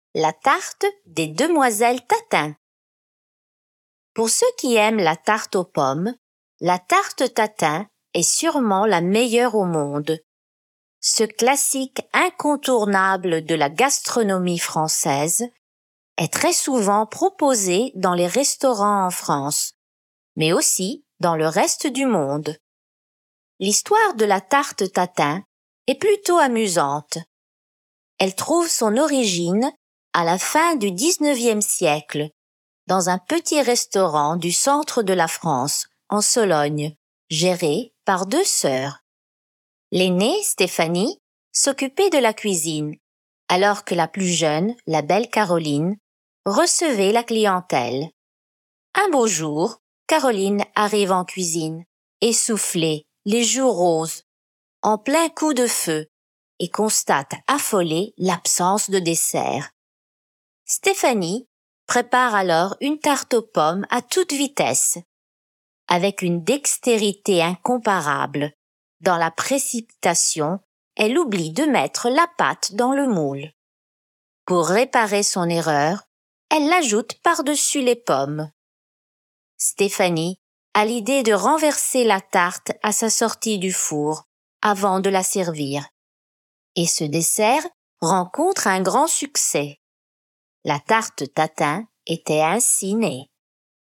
La tarte des demoiselles Tatin. Pour ceux qui aiment la tarte aux pommes, la tarte Tatin est sûrement la meilleure au monde. Ce classique incontournable de la gastronomie française est très souvent proposé dans les restaurants en France, mais aussi dans le reste du monde. L'histoire de la tarte Tatin est plutôt amusante. Elle trouve son origine à la fin du XIXe siècle, dans un petit restaurant du centre de la France, en Sologne, géré par deux sœurs. L'aînée, Stéphanie, s'occupait de la cuisine, alors que la plus jeune, la belle Caroline, recevait la clientèle. Un beau jour, Caroline arrive en cuisine, essoufflée, les joues roses, en plein coup de feu, et constate affolée l'absence de dessert. Stéphanie prépare alors une tarte aux pommes à toute vitesse. Avec une dextérité incomparable, dans la précipitation, elle oublie de mettre la pâte dans le moule. Pour réparer son erreur, elle l'ajoute par-dessus les pommes. Stéphanie a l'idée de renverser la tarte à sa sortie du four avant de la servir. Et ce dessert rencontre un grand succès. La tarte Tatin était ainsi née.